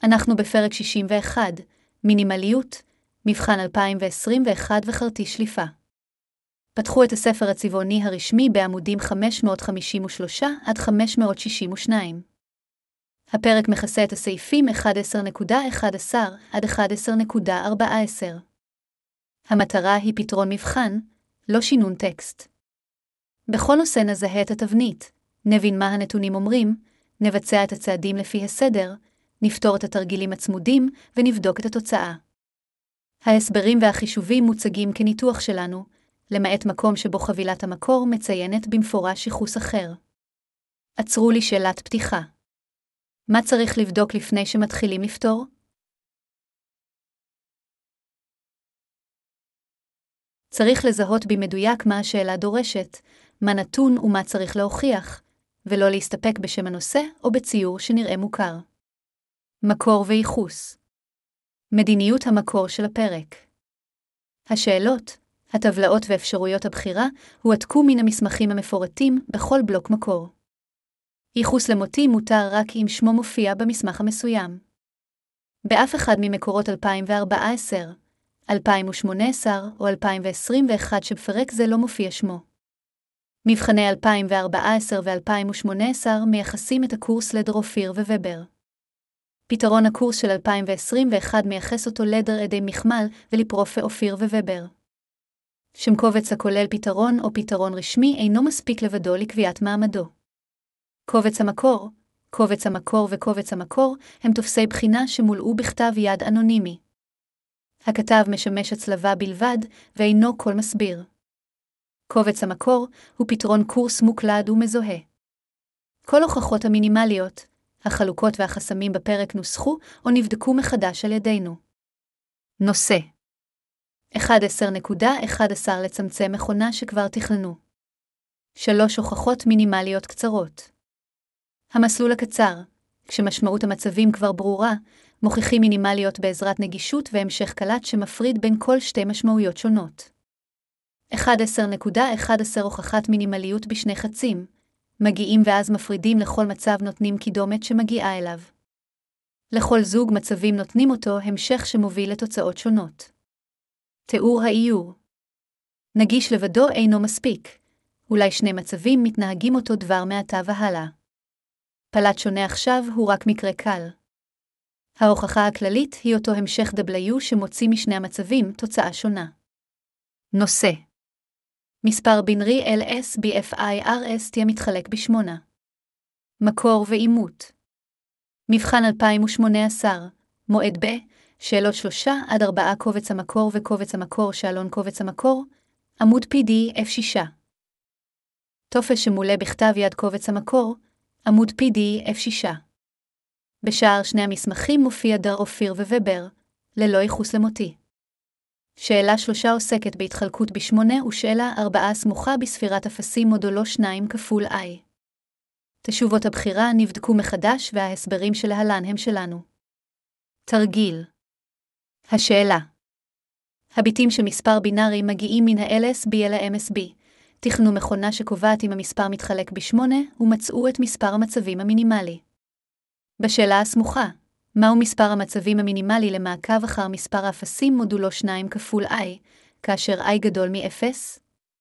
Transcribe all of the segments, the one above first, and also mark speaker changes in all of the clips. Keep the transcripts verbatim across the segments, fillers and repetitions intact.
Speaker 1: אנחנו בפרק שישים ואחת, מינימליות, מבחן אלפיים עשרים ואחת וחרטי שליפה. פתחו את הספר הצבעוני הרשמי בעמודים חמש מאות חמישים ושלוש עד חמש מאות שישים ושתיים. הפרק מכסה את הסעיפים אחת עשרה נקודה אחת עשרה עד אחת עשרה נקודה ארבע עשרה. המטרה היא פתרון מבחן, לא שינון טקסט. בכל נושא נזהה את התבנית, נבין מה הנתונים אומרים, נבצע את הצעדים לפי הסדר, נפתור את התרגילים הצמודים ונבדוק את התוצאה. ההסברים והחישובים מוצגים כניתוח שלנו, למעט מקום שבו חבילת המקור מציינת במפורש ייחוס אחר. עצרו לי שאלת פתיחה. מה צריך לבדוק לפני שמתחילים לפתור? צריך לזהות במדויק מה השאלה דורשת, מה נתון ומה צריך להוכיח, ולא להסתפק בשם הנושא או בציור שנראה מוכר. מקור וייחוס. מדיניות המקור של הפרק. השאלות, הטבלאות ואפשרויות הבחירה הועתקו מן המסמכים המפורטים בכל בלוק מקור. ייחוס למוטי מותר רק אם שמו מופיע במסמך המסוים. באף אחד ממקורות אלפיים וארבע עשרה, אלפיים ושמונה עשרה או אלפיים עשרים ואחת שבפרק זה לא מופיע שמו. מבחני אלפיים וארבע עשרה ו-אלפיים ושמונה עשרה מייחסים את הקורס לדר אופיר וובר. פתרון הקורס של אלפיים עשרים ואחת מייחס אותו לדר עדי מחמל ולפרופה אופיר וובר. שם קובץ הכולל פתרון או פתרון רשמי אינו מספיק לבדו לקביעת מעמדו. קובץ המקור, קובץ המקור וקובץ המקור הם תופסי בחינה שמולאו בכתב יד אנונימי. הכתב משמש הצלבה בלבד ואינו כל מסביר. קובץ המקור הוא פתרון קורס מוקלד ומזוהה. כל הוכחות המינימליות, החלוקות והחסמים בפרק נוסחו או נבדקו מחדש על ידינו. נושא אחת עשרה נקודה אחת עשרה לצמצם מכונה שכבר תכננו. שלוש הוכחות מינימליות קצרות. המסלול הקצר, כשמשמעות המצבים כבר ברורה, מוכיחים מינימליות בעזרת נגישות והמשך קלט שמפריד בין כל שתי משמעויות שונות. אחת עשרה נקודה אחת עשרה הוכחת מינימליות בשני חצים, מגיעים ואז מפרידים לכל מצב נותנים קידומת שמגיעה אליו. לכל זוג מצבים נותנים אותו המשך שמוביל לתוצאות שונות. תיאור האיור. נגיש לבדו אינו מספיק, אולי שני מצבים מתנהגים אותו דבר מעתה והלאה. פלט שונה עכשיו הוא רק מקרה קל. ההוכחה הכללית היא אותו המשך W שמוציא משני המצבים תוצאה שונה. נושא מספר בינרי אל אס בי אף איי אר אס תהיה מתחלק בשמונה. מקור ואימות. מבחן אלפיים ושמונה עשרה, מועד ב, שאלות שלושה עד ארבעה קובץ המקור וקובץ המקור שאלון קובץ המקור, עמוד פי די אף שש. טופס שמולא בכתב יד קובץ המקור, עמוד פי די אף שש. בשער שני המסמכים מופיע דר אופיר וובר, ללא ייחוס למותי. שאלה שלושה עוסקת בהתחלקות בשמונה ושאלה ארבעה סמוכה בספירת אפסים מודולו שניים כפול I. תשובות הבחירה נבדקו מחדש וההסברים שלהלן הם שלנו. תרגיל. השאלה. הביטים של מספר בינארי מגיעים מן ה-אל אס בי אל ה-אם אס בי. תכנו מכונה שקובעת אם המספר מתחלק בשמונה ומצאו את מספר המצבים המינימלי. בשאלה הסמוכה. מהו מספר המצבים המינימלי למעקב אחר מספר האפסים מודולו שניים כפול I, כאשר I גדול מ-אפס?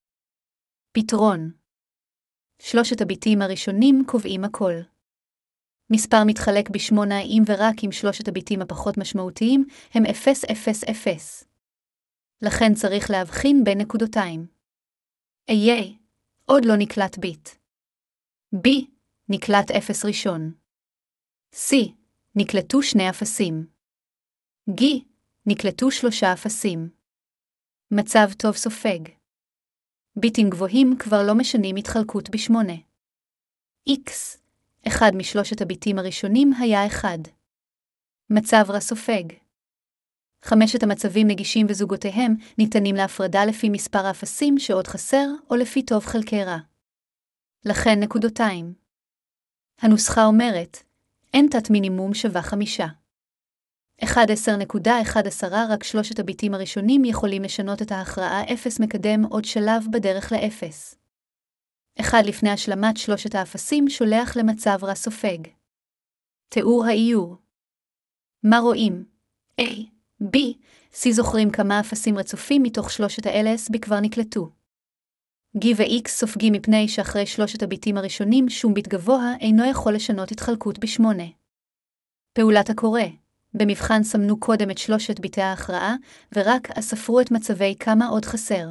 Speaker 1: פתרון. שלושת הביטים הראשונים קובעים הכל. מספר מתחלק בשמונה אם ורק אם שלושת הביטים הפחות משמעותיים הם אפס אפס אפס. לכן צריך להבחין בין נקודותיים. A, עוד לא נקלט ביט. B, נקלט אפס ראשון. C, נקלטו שני אפסים. G, נקלטו שלושה אפסים. מצב טוב סופג. ביטים גבוהים כבר לא משנים התחלקות בשמונה. X, אחד משלושת הביטים הראשונים היה אחד. מצב רע סופג. חמשת המצבים נגישים וזוגותיהם ניתנים להפרדה לפי מספר האפסים שעוד חסר או לפי טוב חלקי רע. לכן נקודותיים. הנוסחה אומרת, אין תת מינימום שווה חמישה. אחת עשרה נקודה אחת עשרה רק שלושת הביטים הראשונים יכולים לשנות את ההכרעה אפס מקדם עוד שלב בדרך לאפס. אחד לפני השלמת שלושת האפסים שולח למצב רע סופג. תיאור האיור. מה רואים? A, B, C זוכרים כמה אפסים רצופים מתוך שלושת ה-L S B כבר נקלטו. G ו-X סופגים מפני שאחרי שלושת הביטים הראשונים שום ביט גבוה אינו יכול לשנות התחלקות בשמונה. פעולת הקורא. במבחן סמנו קודם את שלושת ביטי ההכרעה, ורק אז ספרו את מצבי כמה עוד חסר.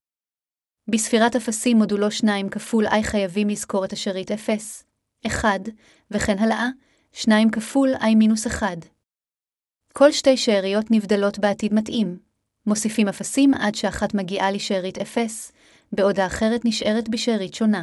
Speaker 1: בספירת אפסים מודולו שניים כפול I חייבים לזכור את השארית אפס, אחד, וכן הלאה, שניים כפול I מינוס אחד. כל שתי שאריות נבדלות בעתיד מתאים. מוסיפים אפסים עד שאחת מגיעה לשארית אפס, בעוד האחרת נשארת בשארית שונה.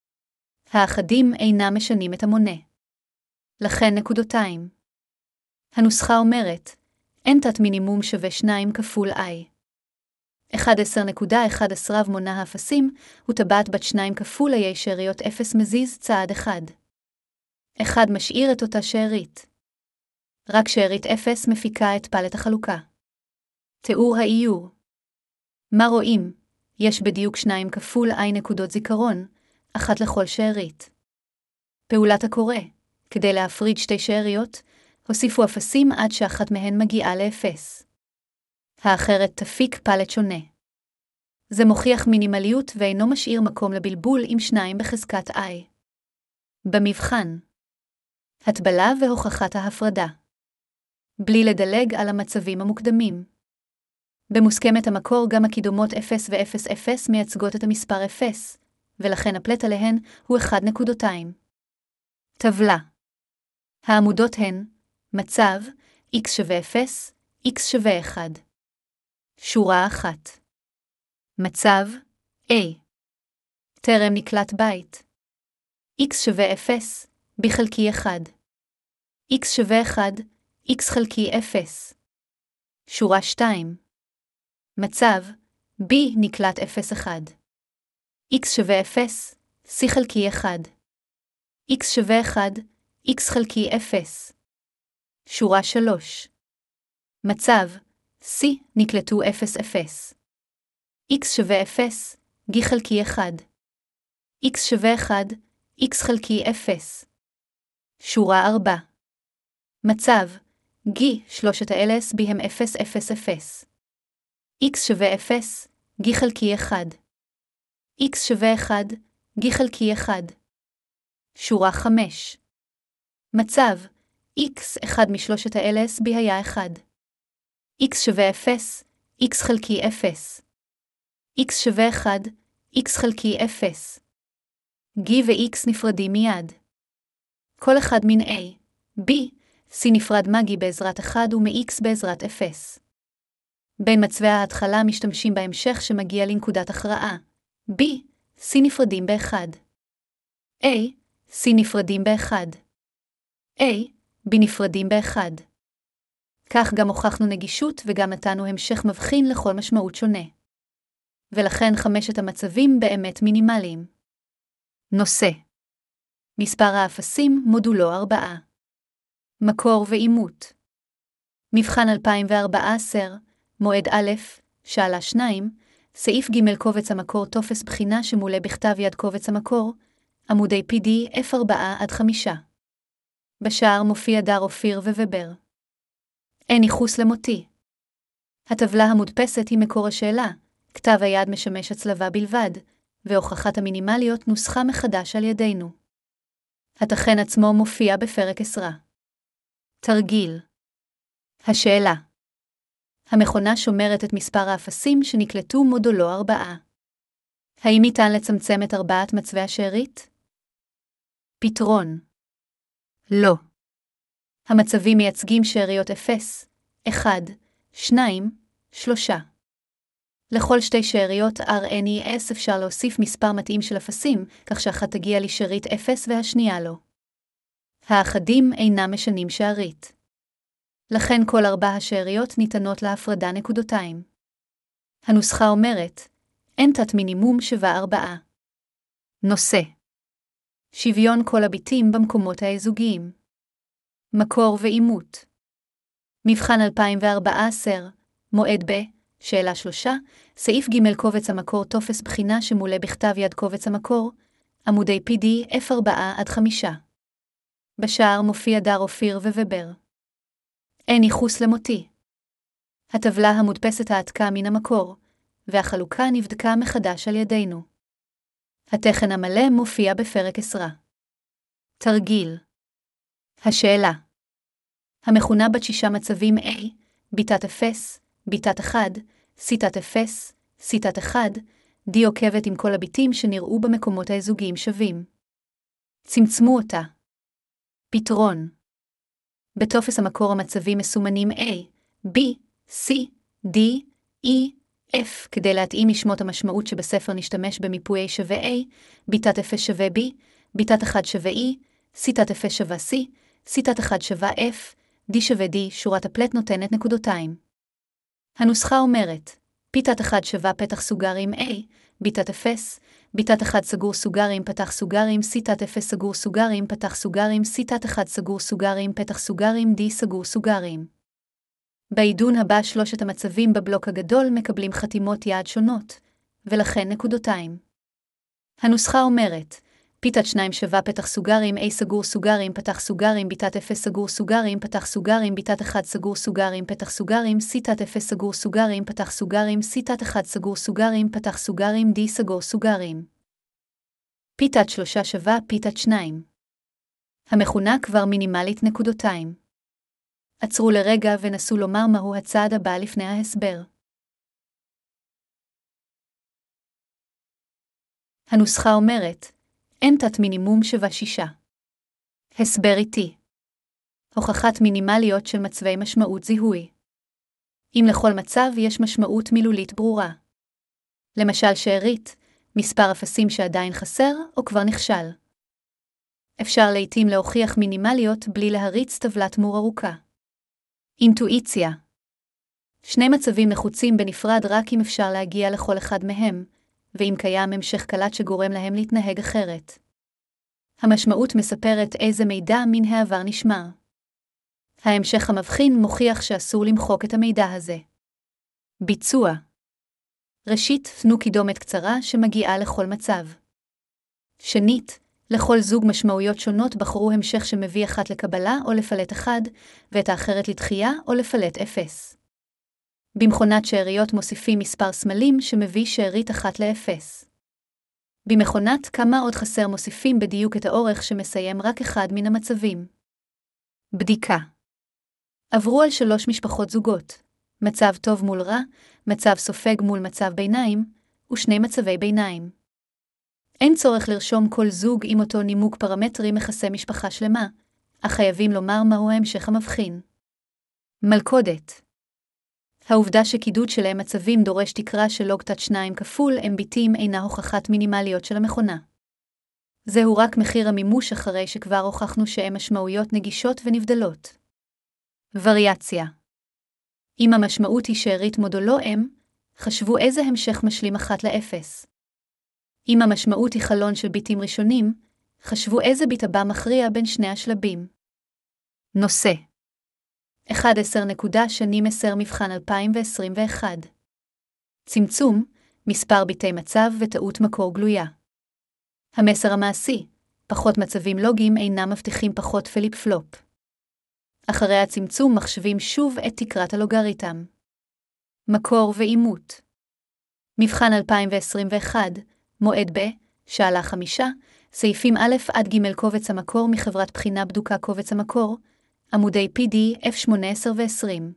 Speaker 1: האחדים אינם משנים את המונה. לכן נקודותיים. הנוסחה אומרת, n תת מינימום שווה שניים כפול I. אחת עשרה נקודה אחת עשרה מונה האפסים, הוא טבעת בת שניים כפול I שאריות אפס מזיז צעד אחד. אחד משאיר את אותה שארית. רק שארית אפס מפיקה את פלט החלוקה. תיאור האיור. מה רואים? יש בדיוק שניים כפול I נקודות זיכרון, אחת לכל שארית. פעולת הקורא. כדי להפריד שתי שאריות, הוסיפו אפסים עד שאחת מהן מגיעה לאפס. האחרת תפיק פלט שונה. זה מוכיח מינימליות ואינו משאיר מקום לבלבול עם שניים בחזקת I. במבחן. הטבלה והוכחת ההפרדה. בלי לדלג על המצבים המוקדמים. במוסכמת המקור גם הקידומות אפס ו-אפס אפס מייצגות את המספר אפס, ולכן הפלט עליהן הוא אחד נקודותיים. טבלה. העמודות הן מצב x שווה אפס, x שווה אחד. שורה אחת. מצב A. טרם נקלט בית. x שווה אפס, b חלקי אחד. x שווה אחד, x חלקי אפס. שורה שתיים. מצב B נקלט אפס אחד. x שווה אפס, c חלקי אחד. x שווה אחד, x חלקי אפס. שורה שלוש. מצב C נקלטו אפס אפס. x שווה אפס, g חלקי אחד. x שווה אחד, x חלקי אפס. שורה ארבע. מצב G שלושת ה-L S B הם אפס אפס אפס. x שווה אפס, g חלקי אחד. x שווה אחד, g חלקי אחד. שורה חמש. מצב x אחד משלושת ה-L S B היה אחד. x שווה אפס, x חלקי אפס. x שווה אחד, x חלקי אפס. g ו-x נפרדים מיד. כל אחד מן A, B, C נפרד מגי בעזרת אחד ומ-x בעזרת אפס. בין מצבי ההתחלה משתמשים בהמשך שמגיע לנקודת הכרעה. B, C נפרדים באחד. A, C נפרדים באחד. A, B נפרדים באחד. כך גם הוכחנו נגישות וגם נתנו המשך מבחין לכל משמעות שונה. ולכן חמשת המצבים באמת מינימליים. נושא. מספר האפסים מודולו ארבעה. מקור ואימות. מבחן אלפיים וארבע עשרה, מועד א', שאלה שניים, סעיף ג' קובץ המקור טופס בחינה שמולא בכתב יד קובץ המקור, עמודי פי די אף ארבע עד חמש. בשער מופיע דר אופיר וובר. אין ייחוס למותי. הטבלה המודפסת היא מקור השאלה, כתב היד משמש הצלבה בלבד, והוכחת המינימליות נוסחה מחדש על ידינו. התכן עצמו מופיע בפרק עשרה. תרגיל. השאלה. המכונה שומרת את מספר האפסים שנקלטו מודולו ארבעה. האם ניתן לצמצם את ארבעת מצבי השארית? פתרון. לא. המצבים מייצגים שאריות אפס, אחד, שתיים, שלוש. לכל שתי שאריות R N E S אפשר להוסיף מספר מתאים של אפסים, כך שאחת תגיע לשארית אפס והשנייה לא. האחדים אינם משנים שארית. לכן כל ארבע השאריות ניתנות להפרדה נקודותיים. הנוסחה אומרת, n תת מינימום שווה ארבעה. נושא. שוויון כל הביטים במקומות האזוגיים. מקור ואימות. מבחן אלפיים וארבע עשרה, מועד ב', שאלה שלושה, סעיף ג' קובץ המקור טופס בחינה שמולא בכתב יד קובץ המקור, עמודי פי די אף ארבע עד חמש. בשער מופיע דר אופיר ווובר. אין ייחוס למותי. הטבלה המודפסת העתקה מן המקור, והחלוקה נבדקה מחדש על ידינו. התכן המלא מופיע בפרק עשרה. תרגיל. השאלה. המכונה בת שישה מצבים A, ביטת אפס, ביטת אחד, סיטת אפס, סיטת אחד, D עוקבת עם כל הביטים שנראו במקומות האזוגיים שווים. צמצמו אותה. פתרון. בטופס המקור המצבים מסומנים A, B, C, D, E, F. כדי להתאים משמות המשמעות שבספר נשתמש במיפוי A שווה A, ביטת אפס שווה B, ביטת אחד שווה E, סיטת אפס שווה C, סיטת אחד שווה F, D שווה D. שורת הפלט נותנת נקודותיים. הנוסחה אומרת, ביטת אחד שווה פתח סוגרים A, ביטת אפס, ביטת אחד סגור סוגרים פתח סוגרים, סיטת אפס סגור סוגרים פתח סוגרים, סיטת אחד סגור סוגרים פתח סוגרים, D סגור סוגרים. בעידון הבא שלושת המצבים בבלוק הגדול מקבלים חתימות יעד שונות, ולכן נקודותיים. הנוסחה אומרת, ביטת שניים שווה פתח סוגרים A סגור סוגרים פתח סוגרים, ביטת אפס סגור סוגרים פתח סוגרים, ביטת אחד סגור סוגרים פתח סוגרים, סיטת אפס סגור סוגרים פתח סוגרים, סיטת אחד סגור סוגרים פתח סוגרים, D סגור סוגרים. ביטת שלושה שווה ביטת שניים. המכונה כבר מינימלית נקודותיים. עצרו לרגע ונסו לומר מהו הצעד הבא לפני ההסבר. הנוסחה אומרת, אין תת מינימום שווה שישה. הסבר איתי. הוכחת מינימליות של מצבי משמעות זיהוי. אם לכל מצב יש משמעות מילולית ברורה. למשל שארית, מספר אפסים שעדיין חסר או כבר נכשל. אפשר לעתים להוכיח מינימליות בלי להריץ טבלת מור ארוכה. אינטואיציה. שני מצבים נחוצים בנפרד רק אם אפשר להגיע לכל אחד מהם, ואם קיים המשך קלט שגורם להם להתנהג אחרת. המשמעות מספרת איזה מידע מן העבר נשמר. ההמשך המבחין מוכיח שאסור למחוק את המידע הזה. ביצוע. ראשית, תנו קידומת קצרה שמגיעה לכל מצב. שנית, לכל זוג משמעויות שונות בחרו המשך שמביא אחת לקבלה או לפלט אחד, ואת האחרת לתחייה או לפלט אפס. במכונת שאריות מוסיפים מספר סמלים שמביא שארית אחת לאפס. במכונת כמה עוד חסר מוסיפים בדיוק את האורך שמסיים רק אחד מן המצבים. בדיקה. עברו על שלוש משפחות זוגות, מצב טוב מול רע, מצב סופג מול מצב ביניים, ושני מצבי ביניים. אין צורך לרשום כל זוג עם אותו נימוק פרמטרי מכסה משפחה שלמה, אך חייבים לומר מהו ההמשך המבחין. מלכודת. העובדה שקידוד שלהם מצבים דורש תקרה של לוג תת שניים כפול M ביטים אינה הוכחת מינימליות של המכונה. זהו רק מחיר המימוש אחרי שכבר הוכחנו שהם משמעויות נגישות ונבדלות. וריאציה. אם המשמעות היא שארית מודולו M, חשבו איזה המשך משלים אחת לאפס. אם המשמעות היא חלון של ביטים ראשונים, חשבו איזה ביט הבא מכריע בין שני השלבים. נושא. אחת עשרה נקודה שנים עשר מבחן אלפיים עשרים ואחת. צמצום, מספר ביטי מצב וטעות מקור גלויה. המסר המעשי, פחות מצבים לוגיים אינם מבטיחים פחות פליפ פלופ. אחרי הצמצום מחשבים שוב את תקרת הלוגריתם. מקור ואימות. מבחן אלפיים עשרים ואחת, מועד ב, שאלה חמישה, סעיפים א' עד ג' קובץ המקור מחברת בחינה בדוקה קובץ המקור, עמודי פי די אף שמונה עשרה ועשרים.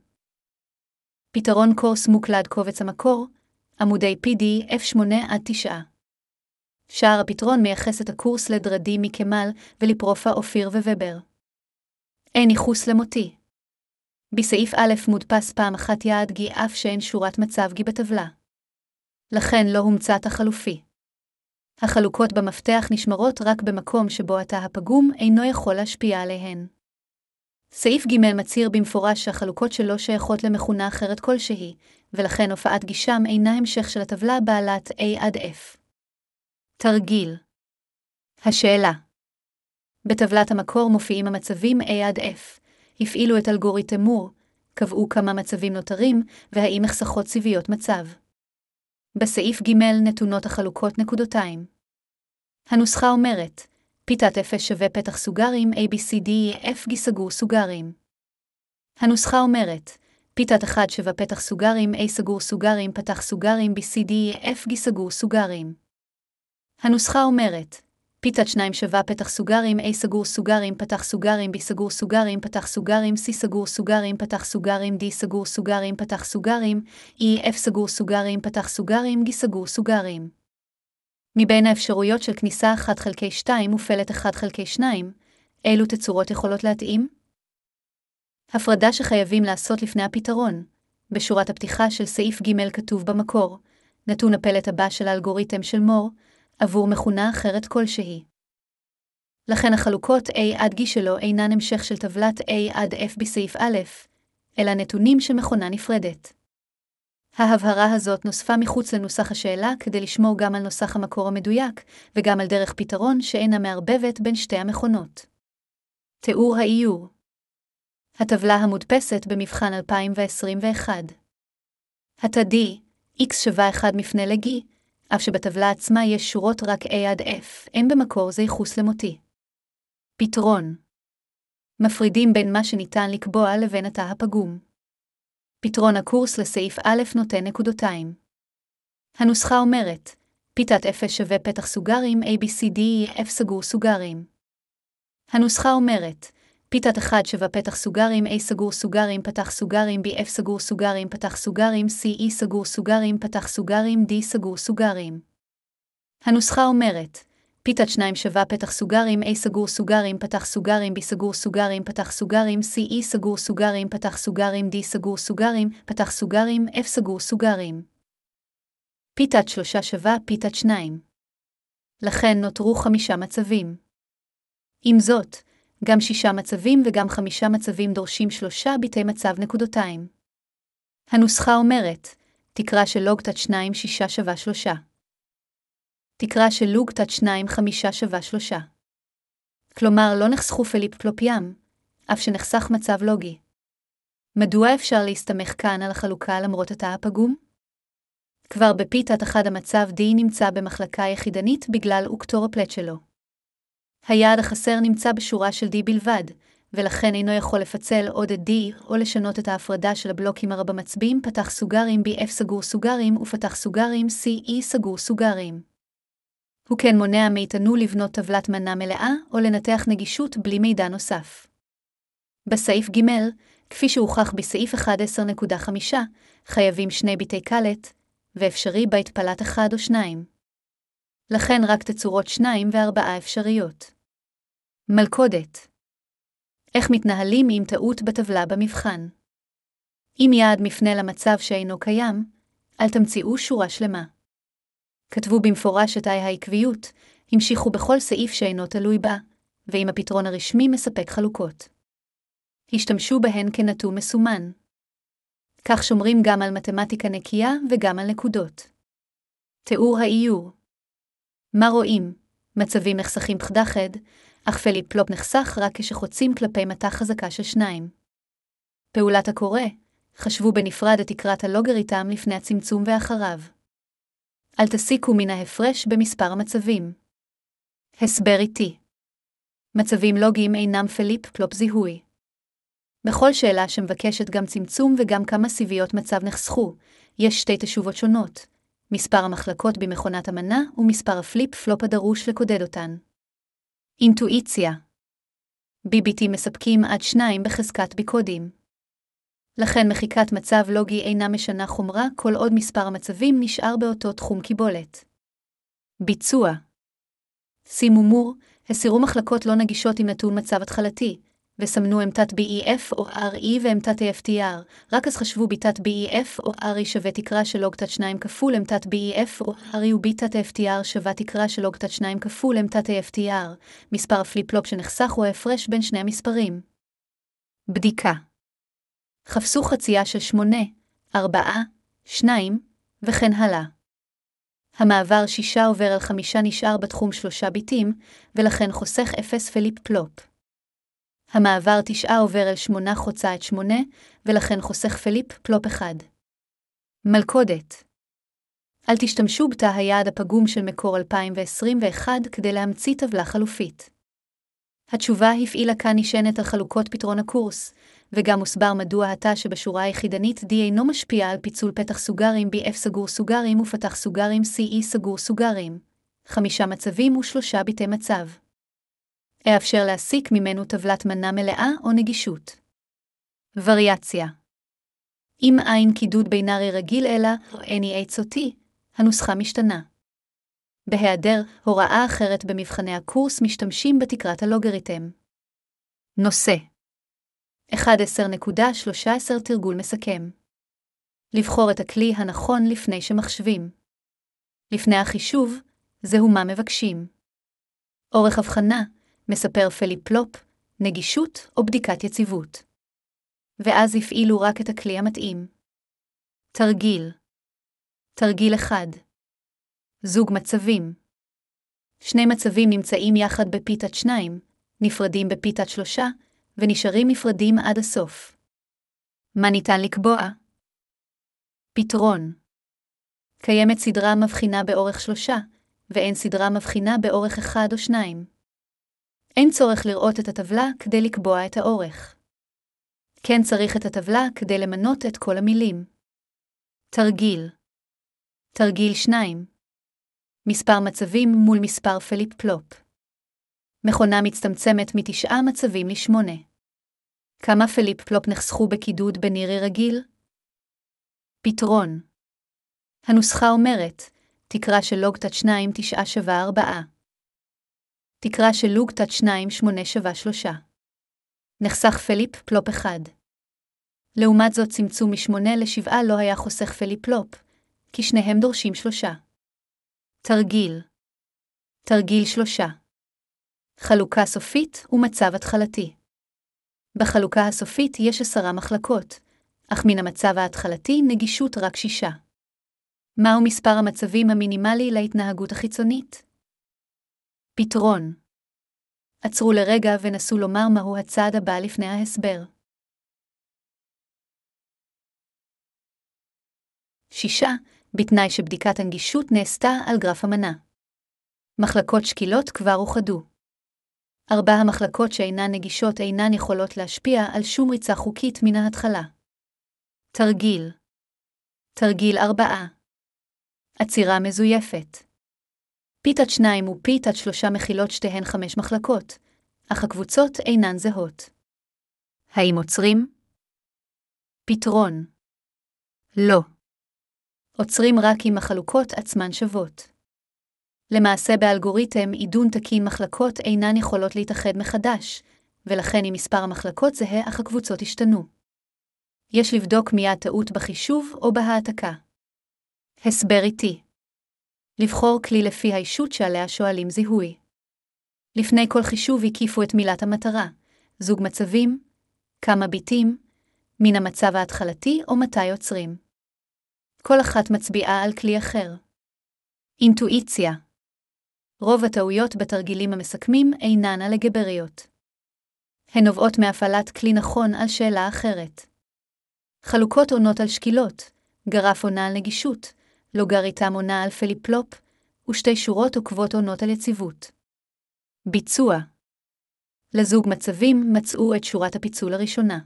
Speaker 1: פתרון קורס מוקלד קובץ המקור, עמודי פי די אף שמונה עד תשע. שער הפתרון מייחס את הקורס לדרדי מקמל ולפרופה אופיר וובר. אין ייחוס למותי. בסעיף א' מודפס פעם אחת יעד גי אף שאין שורת מצב גי בטבלה. לכן לא הומצא החלופי. החלוקות במפתח נשמרות רק במקום שבו התא הפגום אינו יכול להשפיע עליהן. סעיף ג' מצהיר במפורש שהחלוקות שלו שייכות למכונה אחרת כלשהי, ולכן הופעת גישם אינה המשך של הטבלה בעלת A עד F. תרגיל. השאלה. בטבלת המקור מופיעים המצבים A עד F, הפעילו את אלגוריתם מור, קבעו כמה מצבים נותרים, והאם מחסכות סיביות מצב. בסעיף ג' נתונות החלוקות נקודותיים. הנוסחה אומרת, פיתת אפס שווה פתח סוגרים A B C D F גי סגור סוגרים. הנוסחה אומרת, פיתת אחד שווה פתח סוגרים A סגור סוגרים פתח סוגרים B C D F G סגור סוגרים. הנוסחה אומרת, פיתת שניים שווה פתח סוגרים A סגור סוגרים פתח סוגרים B סגור סוגרים פתח סוגרים C סגור סוגרים פתח סוגרים D סגור סוגרים פתח סוגרים E F סגור סוגרים פתח סוגרים G סגור סוגרים. מבין האפשרויות של כניסה אחת חלקי שתיים ופלט אחת חלקי שניים, אילו תצורות יכולות להתאים? הפרדה שחייבים לעשות לפני הפתרון. בשורת הפתיחה של סעיף ג' כתוב במקור, נתון הפלט הבא של האלגוריתם של מור, עבור מכונה אחרת כלשהי. לכן החלוקות A עד G שלו אינן המשך של טבלת A עד F בסעיף א', אלא נתונים של מכונה נפרדת. ההבהרה הזאת נוספה מחוץ לנוסח השאלה כדי לשמור גם על נוסח המקור המדויק, וגם על דרך פתרון שאינה מערבבת בין שתי המכונות. תיאור האיור. הטבלה המודפסת במבחן אלפיים עשרים ואחת. התא D, X שווה אחד מפנה ל-G, אף שבטבלה עצמה יש שורות רק A עד F, אין במקור זה ייחוס למותי. פתרון. מפרידים בין מה שניתן לקבוע לבין התא הפגום. פתרון הקורס לסעיף א' נותן נקודותיים. הנוסחה אומרת, פיתת אפס שווה פתח סוגרים A B C D F סגור סוגרים. הנוסחה אומרת, פיתת אחד שווה פתח סוגרים A סגור סוגרים פתח סוגרים B F סגור סוגרים פתח סוגרים C E סגור סוגרים פתח סוגרים D סגור סוגרים. הנוסחה אומרת, פיתת שניים שווה פתח סוגרים A סגור סוגרים פתח סוגרים B סגור סוגרים פתח סוגרים C E סגור סוגרים פתח סוגרים D סגור סוגרים פתח סוגרים F סגור סוגרים. פיתת שלושה שווה פיתת שניים. לכן נותרו חמישה מצבים. עם זאת, גם שישה מצבים וגם חמישה מצבים דורשים שלושה ביטי מצב נקודותיים. הנוסחה אומרת, תקרה של לוג תת שניים שישה שווה שלושה. תקרה של לוג תת שניים חמישה שווה שלושה. כלומר, לא נחסכו פליפ פלופיים, אף שנחסך מצב לוגי. מדוע אפשר להסתמך כאן על החלוקה למרות התא הפגום? כבר בפיתת אחד המצב D נמצא במחלקה יחידנית בגלל אוקטור הפלט שלו. היעד החסר נמצא בשורה של D בלבד, ולכן אינו יכול לפצל עוד את D או לשנות את ההפרדה של הבלוקים הרב מצביעים פתח סוגרים B F סגור סוגרים ופתח סוגרים C E סגור סוגרים. הוא כן מונע מאיתנו לבנות טבלת מנה מלאה או לנתח נגישות בלי מידע נוסף. בסעיף ג', כפי שהוכח בסעיף אחת עשרה נקודה חמש, חייבים שני ביטי קלט, ואפשרי בית פלט אחד או שניים. לכן רק תצורות שניים וארבעה אפשריות. מלכודת. איך מתנהלים עם טעות בטבלה במבחן? אם יעד מפנה למצב שאינו קיים, אל תמציאו שורה שלמה. כתבו במפורש את העקביות, המשיכו בכל סעיף שאינו תלוי בה, ואם הפתרון הרשמי מספק חלוקות. השתמשו בהן כנתון מסומן. כך שומרים גם על מתמטיקה נקייה וגם על נקודות. תיאור האיור. מה רואים? מצבים נחסכים פחדחד, אך פליפ פלופ נחסך רק כשחוצים כלפי מטה חזקה של שניים. פעולת הקורא, חשבו בנפרד את תקרת הלוגריתם לפני הצמצום ואחריו. אל תסיקו מן ההפרש במספר המצבים. הסבר איתי. מצבים לוגיים אינם פליפ פלופ זיהוי. בכל שאלה שמבקשת גם צמצום וגם כמה סיביות מצב נחסכו, יש שתי תשובות שונות, מספר המחלקות במכונת המנה ומספר הפליפ פלופ הדרוש לקודד אותן. אינטואיציה. בי בי טי מספקים עד שניים בחזקת ביקודים. לכן מחיקת מצב לוגי אינה משנה חומרה כל עוד מספר המצבים נשאר באותו תחום קיבולת. ביצוע. שימו מור, הסירו מחלקות לא נגישות עם נתון מצב התחלתי, וסמנו אמתת בי אי אף או אר אי ואמתת איי אף טי אר, רק אז חשבו ביתת בי אי אף או אר אי שווה תקרה של לוג תת שניים כפול אמתת בי אי אף או אר אי וביתת איי אף טי אר שווה תקרה של לוג תת שניים כפול אמתת איי אף טי אר, מספר הפליפ-פלופ שנחסך הוא ההפרש בין שני המספרים. בדיקה. חפשו חצייה של שמונה, ארבע, שניים, וכן הלאה. המעבר שישה עובר על חמישה נשאר בתחום שלושה ביטים, ולכן חוסך אפס פליפ-פלופ. המעבר תשעה עובר אל שמונה חוצה את שמונה, ולכן חוסך פליפ פלופ אחד. מלכודת. אל תשתמשו בתא היעד הפגום של מקור אלפיים עשרים ואחת כדי להמציא טבלה חלופית. התשובה הפעילה כאן נשענת על חלוקות פתרון הקורס, וגם מוסבר מדוע התא שבשורה היחידנית D אינו משפיע על פיצול פתח סוגרים B F סגור סוגרים ופתח סוגרים C E סגור סוגרים. חמישה מצבים ושלושה ביטי מצב. אאפשר להסיק ממנו טבלת מנה מלאה או נגישות. וריאציה. אם אין קידוד בינארי רגיל אלא N E H O T, הנוסחה משתנה. בהיעדר הוראה אחרת במבחני הקורס משתמשים בתקרת הלוגריתם. נושא אחת עשרה נקודה שלוש עשרה תרגול מסכם. לבחור את הכלי הנכון לפני שמחשבים. לפני החישוב, זהו מה מבקשים. אורך הבחנה, מספר פליפ פלופ, נגישות או בדיקת יציבות. ואז הפעילו רק את הכלי המתאים. תרגיל. תרגיל אחד. זוג מצבים. שני מצבים נמצאים יחד בפיתת שניים, נפרדים בפיתת שלושה, ונשארים נפרדים עד הסוף. מה ניתן לקבוע? פתרון. קיימת סדרה מבחינה באורך שלושה, ואין סדרה מבחינה באורך אחד או שניים. אין צורך לראות את הטבלה כדי לקבוע את האורך. כן צריך את הטבלה כדי למנות את כל המילים. תרגיל. תרגיל שניים. מספר מצבים מול מספר פליפ פלופ. מכונה מצטמצמת מתשעה מצבים לשמונה. כמה פליפ פלופ נחסכו בקידוד בנירי רגיל? פתרון. הנוסחה אומרת, תקרה של לוג תת שניים תשעה שווה ארבעה. תקרה של לוג תת שניים שמונה שווה שלושה. נחסך פליפ פלופ אחד. לעומת זאת צמצום משמונה לשבעה לא היה חוסך פליפ פלופ, כי שניהם דורשים שלושה. תרגיל. תרגיל שלושה. חלוקה סופית ומצב התחלתי. בחלוקה הסופית יש עשרה מחלקות, אך מן המצב ההתחלתי נגישות רק שישה. מהו מספר המצבים המינימלי להתנהגות החיצונית? פתרון. עצרו לרגע ונסו לומר מהו הצעד הבא לפני ההסבר. שישה, בתנאי שבדיקת הנגישות נעשתה על גרף המנה. מחלקות שקילות כבר אוחדו. ארבע המחלקות שאינן נגישות אינן יכולות להשפיע על שום ריצה חוקית מן ההתחלה. תרגיל. תרגיל ארבעה. עצירה מזויפת. פיתת שניים ופיתת שלושה מכילות שתיהן חמש מחלקות, אך הקבוצות אינן זהות. האם עוצרים? פתרון. לא. עוצרים רק אם החלוקות עצמן שוות. למעשה באלגוריתם עידון תקין מחלקות אינן יכולות להתאחד מחדש, ולכן אם מספר המחלקות זהה אך הקבוצות השתנו. יש לבדוק מיד טעות בחישוב או בהעתקה. הסבר איתי. לבחור כלי לפי האישות שעליה שואלים זיהוי. לפני כל חישוב הקיפו את מילת המטרה, זוג מצבים, כמה ביטים, מן המצב ההתחלתי או מתי עוצרים. כל אחת מצביעה על כלי אחר. אינטואיציה. רוב הטעויות בתרגילים המסכמים אינן אלגבריות. הן נובעות מהפעלת כלי נכון על שאלה אחרת. חלוקות עונות על שקילות, גרף עונה על נגישות, לוגריתם עונה על פליפ פלופ, ושתי שורות עוקבות עונות על יציבות. ביצוע. לזוג מצבים מצאו את שורת הפיצול הראשונה.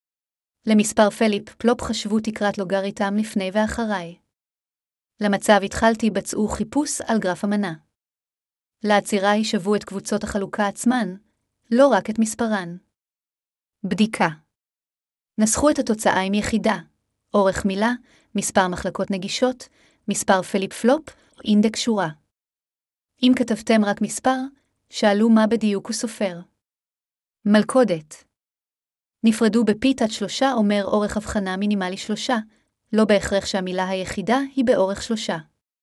Speaker 1: למספר פליפ פלופ חשבו תקרת לוגריתם לפני ואחריי. למצב התחלתי בצעו חיפוש על גרף המנה. לעצירה הישבו את קבוצות החלוקה עצמן, לא רק את מספרן. בדיקה. נסחו את התוצאה עם יחידה, אורך מילה, מספר מחלקות נגישות, מספר פליפ פלופ, אינדקס שורה. אם כתבתם רק מספר, שאלו מה בדיוק הוא סופר. מלכודת. נפרדו בפיתת שלושה אומר אורך הבחנה מינימלי שלושה, לא בהכרח שהמילה היחידה היא באורך שלושה.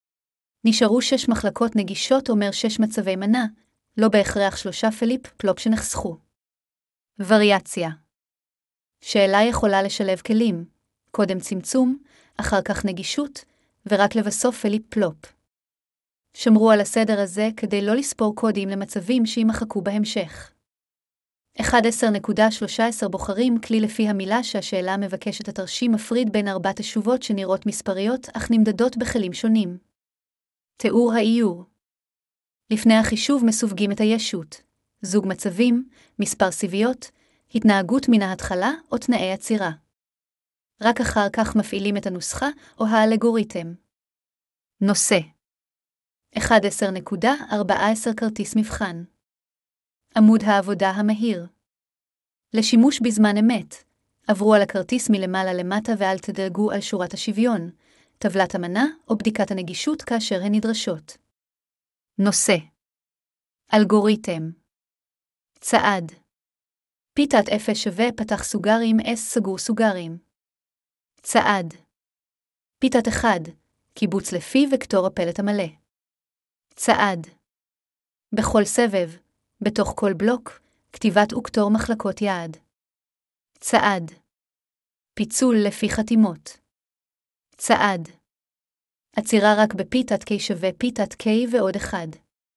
Speaker 1: נשארו שש מחלקות נגישות אומר שש מצבי מנה, לא בהכרח שלושה פליפ פלופ שנחסכו. וריאציה. שאלה יכולה לשלב כלים, קודם צמצום, אחר כך נגישות, ורק לבסוף פליפ פלופ. שמרו על הסדר הזה כדי לא לספור קודים למצבים שימחקו בהמשך. אחת עשרה נקודה שלוש עשרה בוחרים כלי לפי המילה שהשאלה מבקשת התרשים מפריד בין ארבעת השובות שנראות מספריות אך נמדדות בכלים שונים. תיאור האיור. לפני החישוב מסווגים את הישות. זוג מצבים, מספר סיביות, התנהגות מן ההתחלה או תנאי עצירה. רק אחר כך מפעילים את הנוסחה או האלגוריתם. נושא אחת עשרה נקודה ארבע עשרה כרטיס מבחן. עמוד העבודה המהיר. לשימוש בזמן אמת, עברו על הכרטיס מלמעלה למטה ואל תדלגו על שורת השוויון, טבלת המנה או בדיקת הנגישות כאשר הן נדרשות. נושא אלגוריתם. צעד פיתת אפס שווה פתח סוגרים S סגור סוגרים. צעד פיתת אחד, קיבוץ לפי וקטור הפלט המלא. צעד בכל סבב, בתוך כל בלוק, כתיבת וקטור מחלקות יעד. צעד פיצול לפי חתימות. צעד עצירה רק בפיתת K שווה פיתת K ועוד אחד.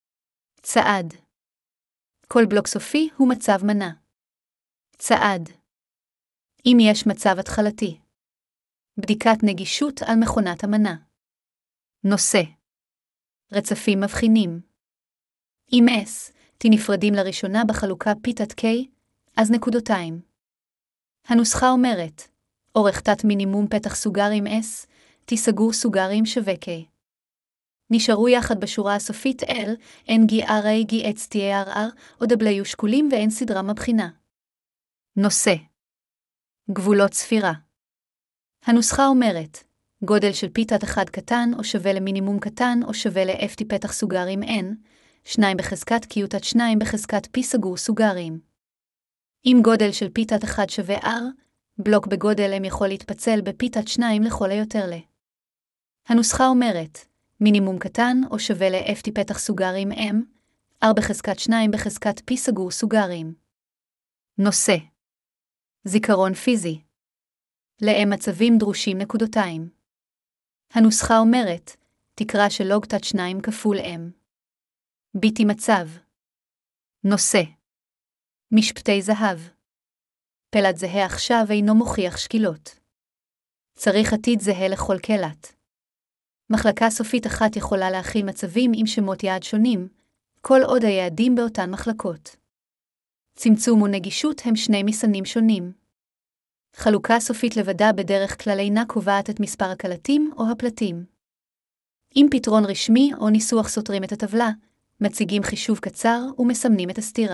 Speaker 1: צעד כל בלוק סופי הוא מצב מנה. צעד אם יש מצב התחלתי. בדיקת נגישות על מכונת המנה. נושא רצפים מבחינים. אם S, T נפרדים לראשונה בחלוקה פיתת K, אז נקודותיים. הנוסחה אומרת, אורך תת מינימום פתח סוגרים S, T סגור סוגרים שווה K. נשארו יחד בשורה הסופית L, N G R A G H T A R R או W שקולים ואין סדרה מבחינה. נושא גבולות ספירה. הנוסחה אומרת, גודל של פיתת אחד קטן או שווה למינימום קטן או שווה ל-F T פתח סוגרים N, שניים בחזקת Q תת שניים בחזקת P סגור סוגרים. אם גודל של פיתת אחד שווה R, בלוק בגודל M יכול להתפצל בפיתת שניים לכל היותר ל. הנוסחה אומרת, מינימום קטן או שווה ל-F T פתח סוגרים M, R בחזקת שניים בחזקת P סגור סוגרים. נושא זיכרון פיזי. ל-M מצבים דרושים נקודותיים. הנוסחה אומרת, תקרה של לוג תת שניים כפול M. ביטי מצב. נושא משפטי זהב. פלט זהה עכשיו אינו מוכיח שקילות. צריך עתיד זהה לכל קלט. מחלקה סופית אחת יכולה להכיל מצבים עם שמות יעד שונים, כל עוד היעדים באותן מחלקות. צמצום ונגישות הם שני מסנים שונים. חלוקה סופית לבדה בדרך כלל אינה קובעת את מספר הקלטים או הפלטים. אם פתרון רשמי או ניסוח סותרים את הטבלה, מציגים חישוב קצר ומסמנים את הסתירה.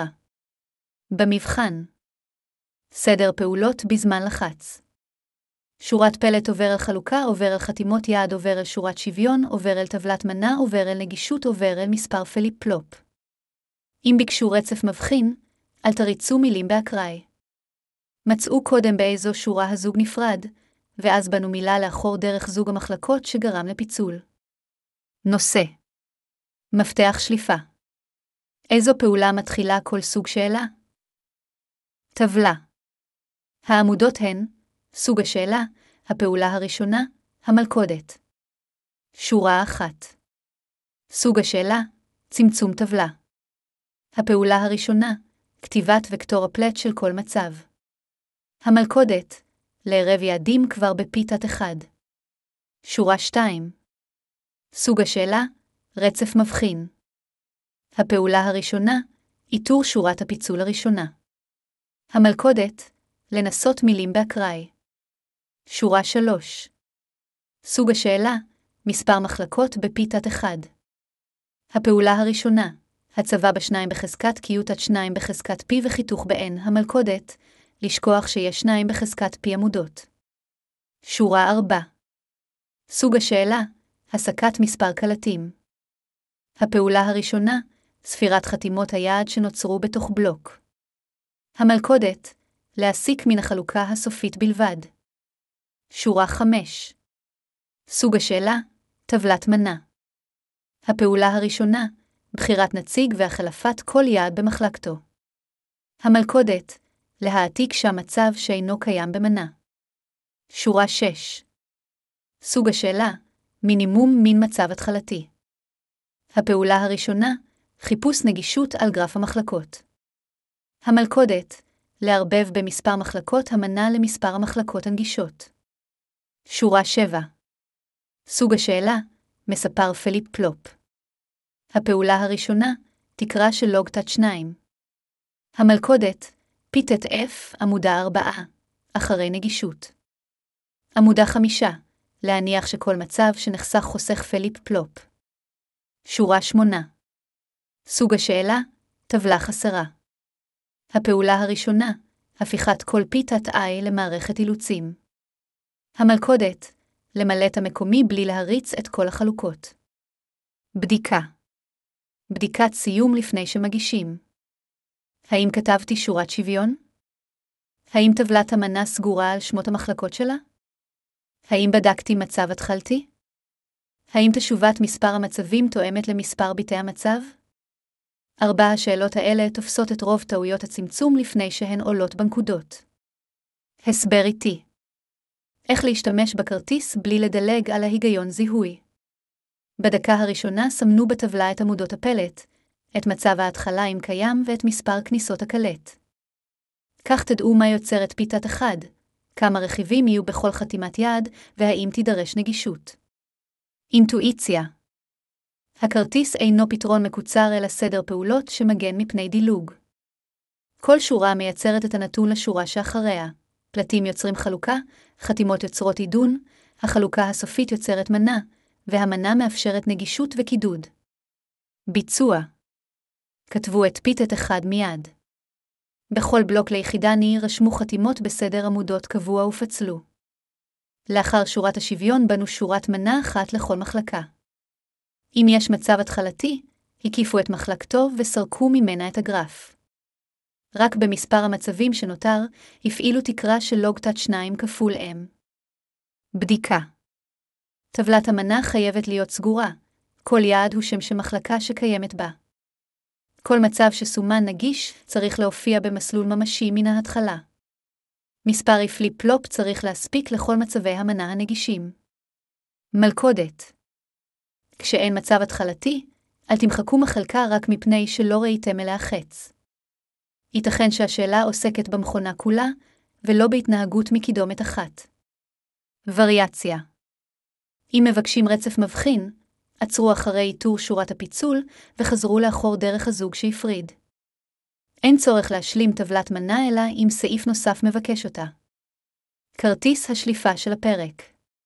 Speaker 1: במבחן סדר פעולות בזמן לחץ. שורת פלט עובר על חלוקה, עובר על חתימות יעד, עובר על שורת שוויון, עובר אל טבלת מנה, עובר אל נגישות, עובר אל מספר פליפ פלופ. אם ביקשו רצף מבחין, אל תריצו מילים באקראי. מצאו קודם באיזו שורה הזוג נפרד, ואז בנו מילה לאחור דרך זוג המחלקות שגרם לפיצול. נושא מפתח שליפה. איזו פעולה מתחילה כל סוג שאלה? טבלה. העמודות הן סוג השאלה, הפעולה הראשונה, המלכודת. שורה אחת. סוג השאלה, צמצום טבלה. הפעולה הראשונה, כתיבת וקטור הפלט של כל מצב. המלכודת, לערב יעדים כבר בפיתת אחד. שורה שתיים. סוג השאלה, רצף מבחין. הפעולה הראשונה, איתור שורת הפיצול הראשונה. המלכודת, לנסות מילים באקראי. שורה שלוש. סוג השאלה, מספר מחלקות בפיתת אחד. הפעולה הראשונה, הצבה בשניים בחזקת Q תת שניים בחזקת P וחיתוך ב-N. המלכודת, לשכוח שיש שניים בחזקת P עמודות. שורה ארבע. סוג השאלה, הסקת מספר קלטים. הפעולה הראשונה, ספירת חתימות היעד שנוצרו בתוך בלוק. המלכודת, להסיק מן החלוקה הסופית בלבד. שורה חמש. סוג השאלה, טבלת מנה. הפעולה הראשונה, בחירת נציג והחלפת כל יעד במחלקתו. המלכודת, להעתיק שם מצב שאינו קיים במנה. שורה שש. סוג השאלה, מינימום מין מצב התחלתי. הפעולה הראשונה, חיפוש נגישות על גרף המחלקות. המלכודת, לערבב במספר מחלקות המנה למספר המחלקות הנגישות. שורה שבע. סוג השאלה, מספר פליפ פלופ. הפעולה הראשונה, תקרה של לוג תת שניים. המלכודת, פיתת F, עמודה ארבעה, אחרי נגישות. עמודה חמישה, להניח שכל מצב שנחסך חוסך פליפ פלופ. שורה שמונה. סוג השאלה, טבלה חסרה. הפעולה הראשונה, הפיכת כל פיתת I למערכת אילוצים. המלכודת, למלא את המקומי בלי להריץ את כל החלוקות. בדיקה. בדיקת סיום לפני שמגישים. האם כתבתי שורת שוויון? האם טבלת המנה סגורה על שמות המחלקות שלה? האם בדקתי מצב התחלתי? האם תשובת מספר המצבים תואמת למספר ביטי המצב? ארבע השאלות האלה תופסות את רוב טעויות הצמצום לפני שהן עולות בנקודות. הסבר איתי. איך להשתמש בכרטיס בלי לדלג על ההיגיון זיהוי. בדקה הראשונה סמנו בטבלה את עמודות הפלט, את מצב ההתחלה אם קיים ואת מספר כניסות הקלט. כך תדעו מה יוצרת פיתת אחד, כמה רכיבים יהיו בכל חתימת יד והאם תידרש נגישות. אינטואיציה. הכרטיס אינו פתרון מקוצר אלא סדר פעולות שמגן מפני דילוג. כל שורה מייצרת את הנתון לשורה שאחריה. פלטים יוצרים חלוקה, חתימות יוצרות עידון, החלוקה הסופית יוצרת מנה, והמנה מאפשרת נגישות וקידוד. ביצוע. כתבו את פיתת אחד מיד. בכל בלוק ליחידני רשמו חתימות בסדר עמודות קבוע ופצלו. לאחר שורת השוויון בנו שורת מנה אחת לכל מחלקה. אם יש מצב התחלתי, הקיפו את מחלקתו וסרקו ממנה את הגרף. רק במספר המצבים שנותר, הפעילו תקרה של לוג תת שניים כפול M. בדיקה. טבלת המנה חייבת להיות סגורה. כל יעד הוא שם של מחלקה שקיימת בה. כל מצב שסומן נגיש צריך להופיע במסלול ממשי מן ההתחלה. מספר פליפ פלופ צריך להספיק לכל מצבי המנה הנגישים. מלכודת. כשאין מצב התחלתי, אל תמחקו מחלקה רק מפני שלא ראיתם אליה חץ. ייתכן שהשאלה עוסקת במכונה כולה, ולא בהתנהגות מקידומת אחת. וריאציה. אם מבקשים רצף מבחין, עצרו אחרי איתור שורת הפיצול וחזרו לאחור דרך הזוג שהפריד. אין צורך להשלים טבלת מנה אלא אם סעיף נוסף מבקש אותה. כרטיס השליפה של הפרק.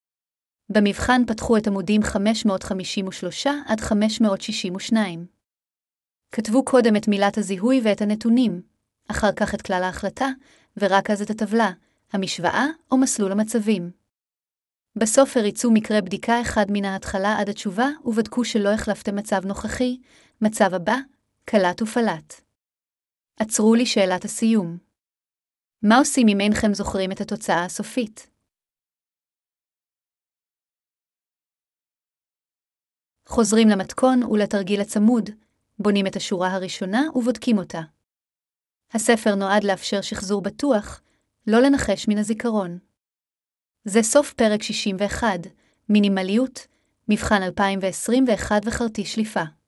Speaker 1: במבחן פתחו את עמודים חמש מאות חמישים ושלוש עד חמש מאות שישים ושתיים. כתבו קודם את מילת הזיהוי ואת הנתונים, אחר כך את כלל ההחלטה, ורק אז את הטבלה, המשוואה או מסלול המצבים. בסוף הריצו מקרה בדיקה אחד מן ההתחלה עד התשובה ובדקו שלא החלפתם מצב נוכחי, מצב הבא, קלט ופלט. עצרו לי שאלת הסיום. מה עושים אם אינכם זוכרים את התוצאה הסופית? חוזרים למתכון ולתרגיל הצמוד, בונים את השורה הראשונה ובודקים אותה. הספר נועד לאפשר שחזור בטוח, לא לנחש מן הזיכרון. זה סוף פרק שישים ואחת, מינימליות, מבחן אלפיים עשרים ואחת וכרטיס שליפה.